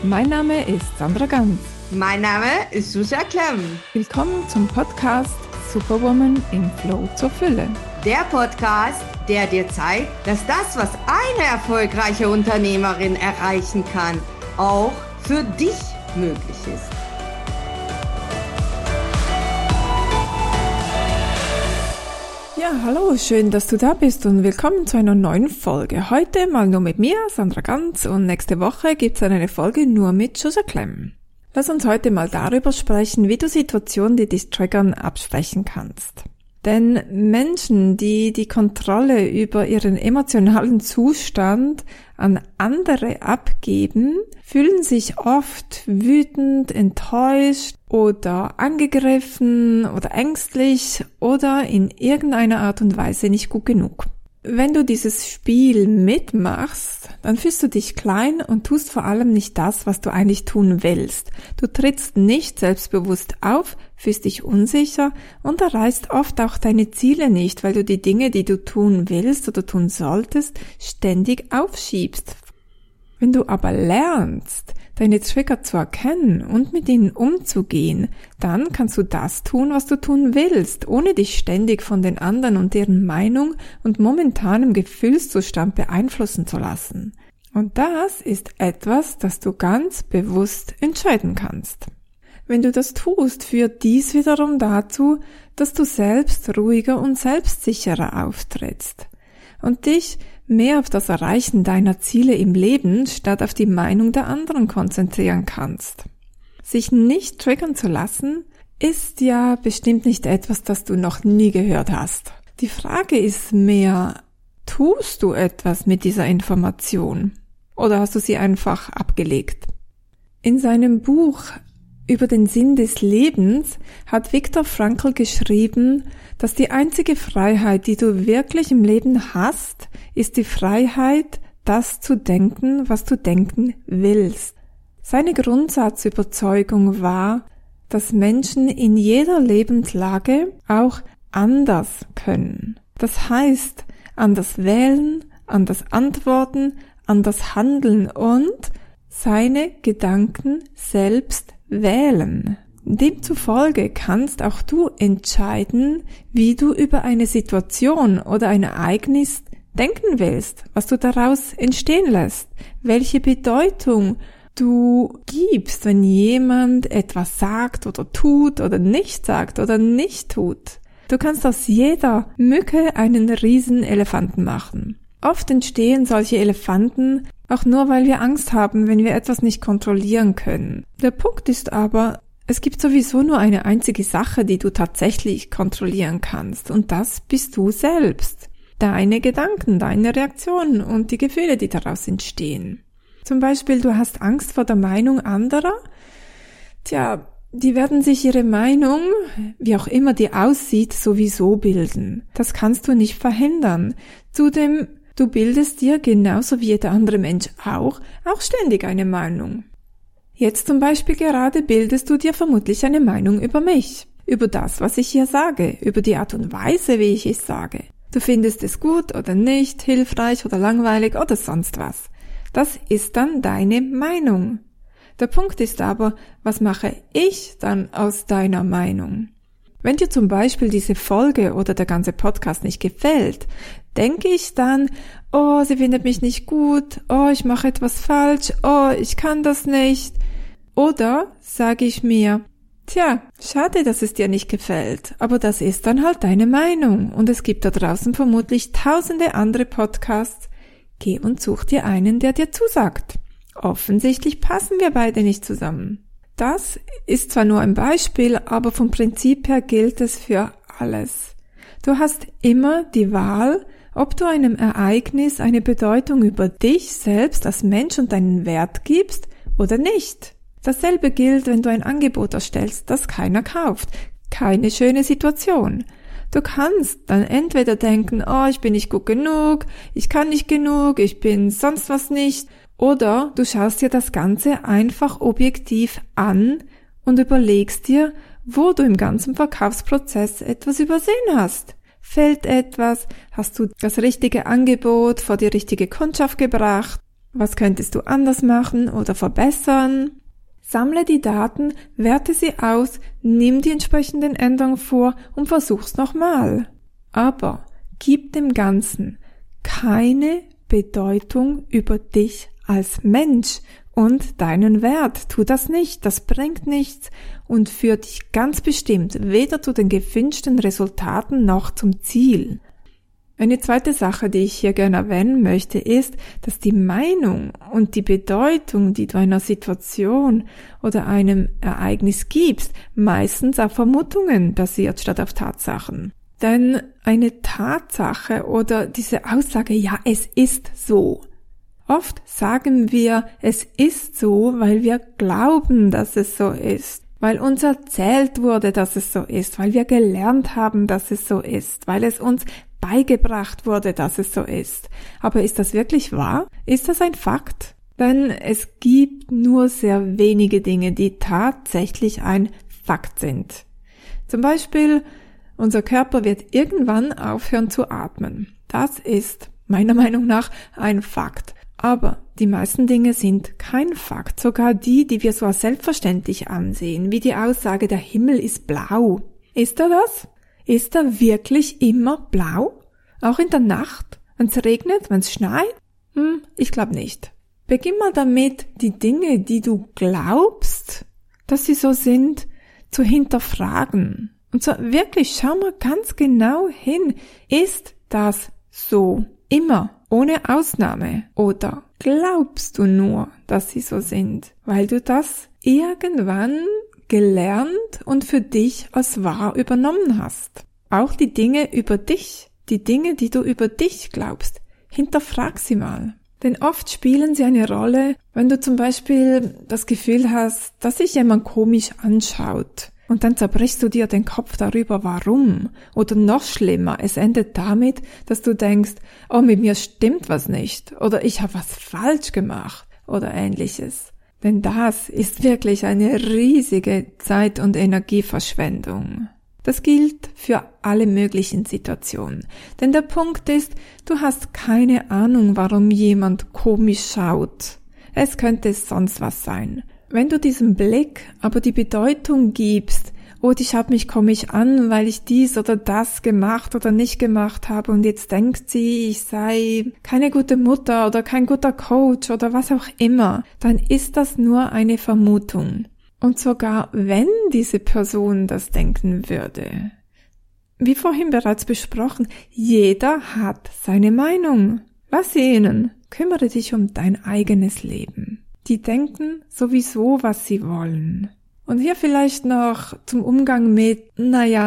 Mein Name ist Sandra Ganz. Mein Name ist Susha Klemm. Willkommen zum Podcast Superwoman im Flow zur Fülle. Der Podcast, der dir zeigt, dass das, was eine erfolgreiche Unternehmerin erreichen kann, auch für dich möglich ist. Ja, hallo, schön, dass du da bist und willkommen zu einer neuen Folge. Heute mal nur mit mir, Sandra Ganz, und nächste Woche gibt's dann eine Folge nur mit Susha Klemm. Lass uns heute mal darüber sprechen, wie du Situationen, die dich triggern, absprechen kannst. Denn Menschen, die die Kontrolle über ihren emotionalen Zustand an andere abgeben, fühlen sich oft wütend, enttäuscht oder angegriffen oder ängstlich oder in irgendeiner Art und Weise nicht gut genug. Wenn du dieses Spiel mitmachst, dann fühlst du dich klein und tust vor allem nicht das, was du eigentlich tun willst. Du trittst nicht selbstbewusst auf, fühlst dich unsicher und erreichst oft auch deine Ziele nicht, weil du die Dinge, die du tun willst oder tun solltest, ständig aufschiebst. Wenn du aber lernst, deine Trigger zu erkennen und mit ihnen umzugehen, dann kannst du das tun, was du tun willst, ohne dich ständig von den anderen und deren Meinung und momentanem Gefühlszustand beeinflussen zu lassen. Und das ist etwas, das du ganz bewusst entscheiden kannst. Wenn du das tust, führt dies wiederum dazu, dass du selbst ruhiger und selbstsicherer auftrittst und dich mehr auf das Erreichen deiner Ziele im Leben statt auf die Meinung der anderen konzentrieren kannst. Sich nicht triggern zu lassen, ist ja bestimmt nicht etwas, das du noch nie gehört hast. Die Frage ist mehr, tust du etwas mit dieser Information oder hast du sie einfach abgelegt? In seinem Buch über den Sinn des Lebens hat Viktor Frankl geschrieben, dass die einzige Freiheit, die du wirklich im Leben hast, ist die Freiheit, das zu denken, was du denken willst. Seine Grundsatzüberzeugung war, dass Menschen in jeder Lebenslage auch anders können. Das heißt, anders wählen, anders antworten, anders handeln und seine Gedanken selbst wählen. Demzufolge kannst auch du entscheiden, wie du über eine Situation oder ein Ereignis denken willst, was du daraus entstehen lässt, welche Bedeutung du gibst, wenn jemand etwas sagt oder tut oder nicht sagt oder nicht tut. Du kannst aus jeder Mücke einen riesen Elefanten machen. Oft entstehen solche Elefanten auch nur, weil wir Angst haben, wenn wir etwas nicht kontrollieren können. Der Punkt ist aber, es gibt sowieso nur eine einzige Sache, die du tatsächlich kontrollieren kannst, und das bist du selbst. Deine Gedanken, deine Reaktionen und die Gefühle, die daraus entstehen. Zum Beispiel, du hast Angst vor der Meinung anderer. Tja, die werden sich ihre Meinung, wie auch immer die aussieht, sowieso bilden. Das kannst du nicht verhindern. Zudem, du bildest dir genauso wie jeder andere Mensch auch ständig eine Meinung. Jetzt zum Beispiel gerade bildest du dir vermutlich eine Meinung über mich, über das, was ich hier sage, über die Art und Weise, wie ich es sage. Du findest es gut oder nicht, hilfreich oder langweilig oder sonst was. Das ist dann deine Meinung. Der Punkt ist aber, was mache ich dann aus deiner Meinung? Wenn dir zum Beispiel diese Folge oder der ganze Podcast nicht gefällt, denke ich dann, oh, sie findet mich nicht gut, oh, ich mache etwas falsch, oh, ich kann das nicht. Oder sage ich mir, tja, schade, dass es dir nicht gefällt, aber das ist dann halt deine Meinung und es gibt da draußen vermutlich tausende andere Podcasts. Geh und such dir einen, der dir zusagt. Offensichtlich passen wir beide nicht zusammen. Das ist zwar nur ein Beispiel, aber vom Prinzip her gilt es für alles. Du hast immer die Wahl, ob du einem Ereignis eine Bedeutung über dich selbst als Mensch und deinen Wert gibst oder nicht. Dasselbe gilt, wenn du ein Angebot erstellst, das keiner kauft. Keine schöne Situation. Du kannst dann entweder denken, oh, ich bin nicht gut genug, ich kann nicht genug, ich bin sonst was nicht, oder du schaust dir das Ganze einfach objektiv an und überlegst dir, wo du im ganzen Verkaufsprozess etwas übersehen hast. Fehlt etwas? Hast du das richtige Angebot vor die richtige Kundschaft gebracht? Was könntest du anders machen oder verbessern? Sammle die Daten, werte sie aus, nimm die entsprechenden Änderungen vor und versuch's nochmal. Aber gib dem Ganzen keine Bedeutung über dich als Mensch und deinen Wert. Tu das nicht, das bringt nichts und führt dich ganz bestimmt weder zu den gewünschten Resultaten noch zum Ziel. Eine zweite Sache, die ich hier gerne erwähnen möchte, ist, dass die Meinung und die Bedeutung, die du einer Situation oder einem Ereignis gibst, meistens auf Vermutungen basiert statt auf Tatsachen. Denn eine Tatsache oder diese Aussage, ja, es ist so. Oft sagen wir, es ist so, weil wir glauben, dass es so ist. Weil uns erzählt wurde, dass es so ist, weil wir gelernt haben, dass es so ist, weil es uns beigebracht wurde, dass es so ist. Aber ist das wirklich wahr? Ist das ein Fakt? Denn es gibt nur sehr wenige Dinge, die tatsächlich ein Fakt sind. Zum Beispiel, unser Körper wird irgendwann aufhören zu atmen. Das ist meiner Meinung nach ein Fakt. Aber die meisten Dinge sind kein Fakt, sogar die wir so als selbstverständlich ansehen, wie die Aussage, der Himmel ist blau. Ist er das? Ist er wirklich immer blau? Auch in der Nacht? Wenn es regnet, wenn es schneit? Ich glaube nicht. Beginn mal damit, die Dinge, die du glaubst, dass sie so sind, zu hinterfragen. Und so wirklich, schau mal ganz genau hin. Ist das so? Immer, ohne Ausnahme. Oder glaubst du nur, dass sie so sind, weil du das irgendwann gelernt und für dich als wahr übernommen hast? Auch die Dinge über dich, die Dinge, die du über dich glaubst, hinterfrag sie mal. Denn oft spielen sie eine Rolle, wenn du zum Beispiel das Gefühl hast, dass sich jemand komisch anschaut. Und dann zerbrichst du dir den Kopf darüber, warum. Oder noch schlimmer, es endet damit, dass du denkst, oh, mit mir stimmt was nicht. Oder ich habe was falsch gemacht. Oder ähnliches. Denn das ist wirklich eine riesige Zeit- und Energieverschwendung. Das gilt für alle möglichen Situationen. Denn der Punkt ist, du hast keine Ahnung, warum jemand komisch schaut. Es könnte sonst was sein. Wenn du diesem Blick aber die Bedeutung gibst, oh, die schaut mich komisch an, weil ich dies oder das gemacht oder nicht gemacht habe und jetzt denkt sie, ich sei keine gute Mutter oder kein guter Coach oder was auch immer, dann ist das nur eine Vermutung. Und sogar wenn diese Person das denken würde, wie vorhin bereits besprochen, jeder hat seine Meinung. Lass sie ihnen, kümmere dich um dein eigenes Leben. Die denken sowieso, was sie wollen. Und hier vielleicht noch zum Umgang mit,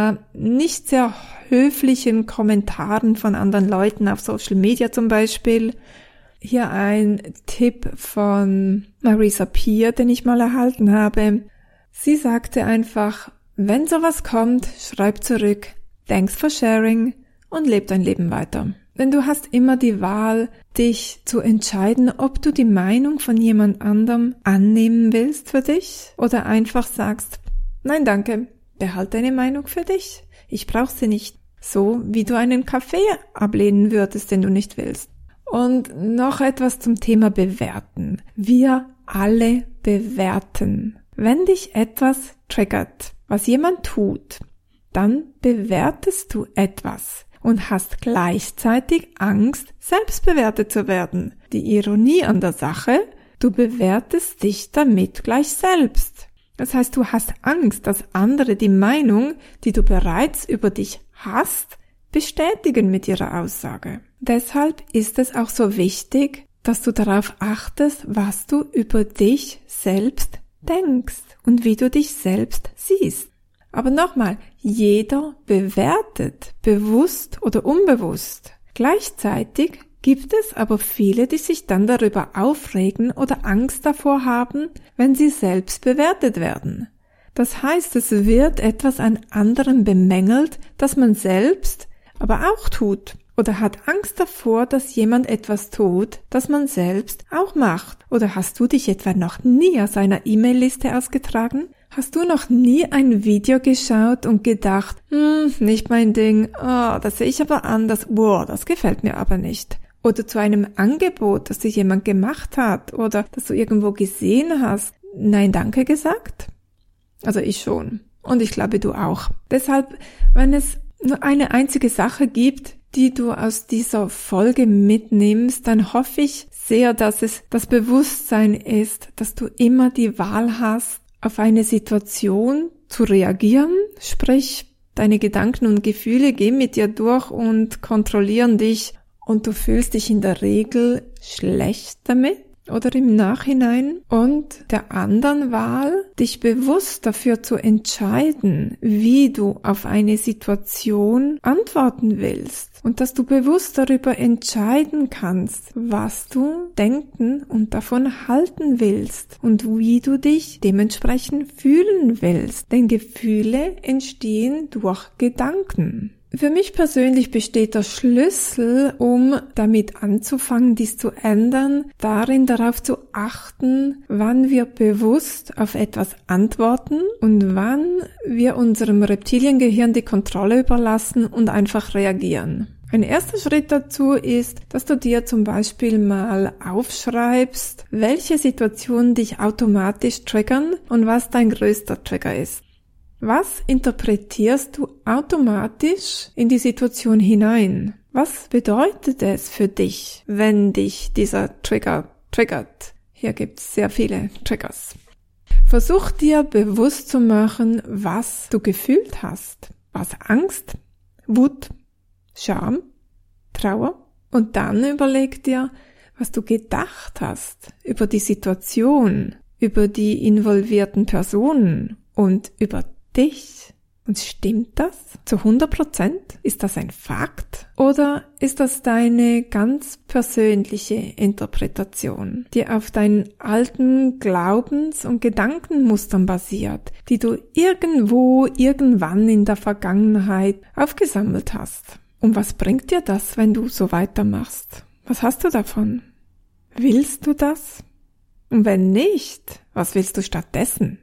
nicht sehr höflichen Kommentaren von anderen Leuten auf Social Media zum Beispiel. Hier ein Tipp von Marisa Peer, den ich mal erhalten habe. Sie sagte einfach, wenn sowas kommt, schreib zurück, thanks for sharing und leb dein Leben weiter. Denn du hast immer die Wahl, dich zu entscheiden, ob du die Meinung von jemand anderem annehmen willst für dich oder einfach sagst, nein danke, behalte deine Meinung für dich, ich brauche sie nicht. So wie du einen Kaffee ablehnen würdest, den du nicht willst. Und noch etwas zum Thema Bewerten. Wir alle bewerten. Wenn dich etwas triggert, was jemand tut, dann bewertest du etwas. Und hast gleichzeitig Angst, selbst bewertet zu werden. Die Ironie an der Sache, du bewertest dich damit gleich selbst. Das heißt, du hast Angst, dass andere die Meinung, die du bereits über dich hast, bestätigen mit ihrer Aussage. Deshalb ist es auch so wichtig, dass du darauf achtest, was du über dich selbst denkst und wie du dich selbst siehst. Aber nochmal, jeder bewertet, bewusst oder unbewusst. Gleichzeitig gibt es aber viele, die sich dann darüber aufregen oder Angst davor haben, wenn sie selbst bewertet werden. Das heißt, es wird etwas an anderen bemängelt, das man selbst aber auch tut. Oder hat Angst davor, dass jemand etwas tut, das man selbst auch macht. Oder hast du dich etwa noch nie aus einer E-Mail-Liste ausgetragen? Hast du noch nie ein Video geschaut und gedacht, nicht mein Ding, das sehe ich aber anders, das gefällt mir aber nicht. oder zu einem Angebot, das dir jemand gemacht hat oder das du irgendwo gesehen hast, Nein, danke gesagt? Also ich schon. Und ich glaube, du auch. Deshalb, wenn es nur eine einzige Sache gibt, die du aus dieser Folge mitnimmst, dann hoffe ich sehr, dass es das Bewusstsein ist, dass du immer die Wahl hast, auf eine Situation zu reagieren, sprich, deine Gedanken und Gefühle gehen mit dir durch und kontrollieren dich und du fühlst dich in der Regel schlecht damit oder im Nachhinein, und der anderen Wahl, dich bewusst dafür zu entscheiden, wie du auf eine Situation antworten willst und dass du bewusst darüber entscheiden kannst, was du denken und davon halten willst und wie du dich dementsprechend fühlen willst, denn Gefühle entstehen durch Gedanken. Für mich persönlich besteht der Schlüssel, um damit anzufangen, dies zu ändern, darin darauf zu achten, wann wir bewusst auf etwas antworten und wann wir unserem Reptiliengehirn die Kontrolle überlassen und einfach reagieren. Ein erster Schritt dazu ist, dass du dir zum Beispiel mal aufschreibst, welche Situationen dich automatisch triggern und was dein größter Trigger ist. Was interpretierst du automatisch in die Situation hinein? Was bedeutet es für dich, wenn dich dieser Trigger triggert? Hier gibt es sehr viele Triggers. Versuch dir bewusst zu machen, was du gefühlt hast. Was Angst, Wut, Scham, Trauer? Und dann überleg dir, was du gedacht hast über die Situation, über die involvierten Personen und über dich. Und stimmt das zu 100%? Ist das ein Fakt? Oder ist das deine ganz persönliche Interpretation, die auf deinen alten Glaubens- und Gedankenmustern basiert, die du irgendwann in der Vergangenheit aufgesammelt hast? Und was bringt dir das, wenn du so weitermachst? Was hast du davon? Willst du das? Und wenn nicht, was willst du stattdessen?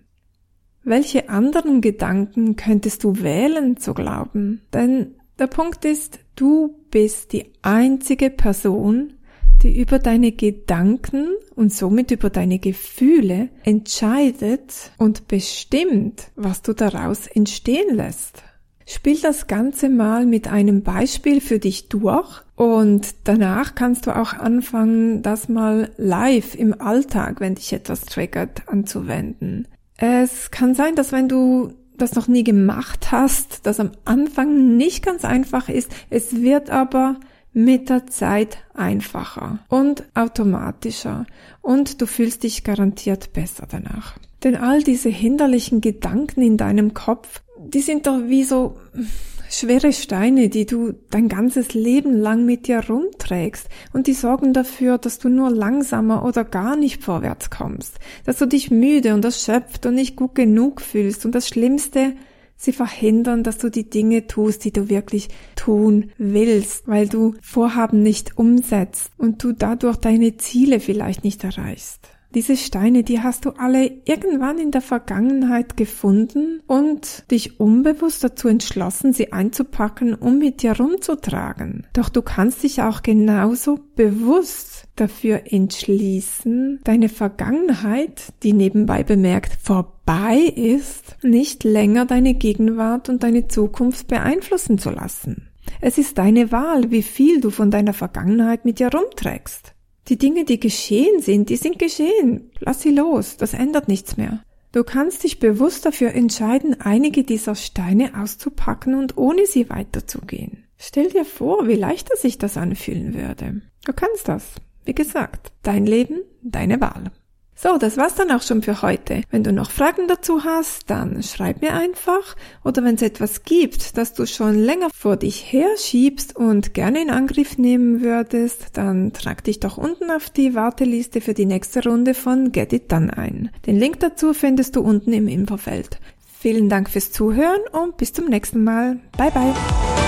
Welche anderen Gedanken könntest du wählen zu glauben? Denn der Punkt ist, du bist die einzige Person, die über deine Gedanken und somit über deine Gefühle entscheidet und bestimmt, was du daraus entstehen lässt. Spiel das Ganze mal mit einem Beispiel für dich durch und danach kannst du auch anfangen, das mal live im Alltag, wenn dich etwas triggert, anzuwenden. Es kann sein, dass wenn du das noch nie gemacht hast, das am Anfang nicht ganz einfach ist. Es wird aber mit der Zeit einfacher und automatischer und du fühlst dich garantiert besser danach. Denn all diese hinderlichen Gedanken in deinem Kopf, die sind doch wie so schwere Steine, die du dein ganzes Leben lang mit dir rumträgst und die sorgen dafür, dass du nur langsamer oder gar nicht vorwärts kommst, dass du dich müde und erschöpft und nicht gut genug fühlst und das Schlimmste, sie verhindern, dass du die Dinge tust, die du wirklich tun willst, weil du Vorhaben nicht umsetzt und du dadurch deine Ziele vielleicht nicht erreichst. Diese Steine, die hast du alle irgendwann in der Vergangenheit gefunden und dich unbewusst dazu entschlossen, sie einzupacken, um mit dir rumzutragen. Doch du kannst dich auch genauso bewusst dafür entschließen, deine Vergangenheit, die nebenbei bemerkt vorbei ist, nicht länger deine Gegenwart und deine Zukunft beeinflussen zu lassen. Es ist deine Wahl, wie viel du von deiner Vergangenheit mit dir rumträgst. Die Dinge, die geschehen sind, die sind geschehen. Lass sie los, das ändert nichts mehr. Du kannst dich bewusst dafür entscheiden, einige dieser Steine auszupacken und ohne sie weiterzugehen. Stell dir vor, wie leichter sich das anfühlen würde. Du kannst das. Wie gesagt, dein Leben, deine Wahl. So, das war's dann auch schon für heute. Wenn du noch Fragen dazu hast, dann schreib mir einfach. Oder wenn es etwas gibt, das du schon länger vor dich herschiebst und gerne in Angriff nehmen würdest, dann trag dich doch unten auf die Warteliste für die nächste Runde von Get It Done ein. Den Link dazu findest du unten im Infofeld. Vielen Dank fürs Zuhören und bis zum nächsten Mal. Bye bye.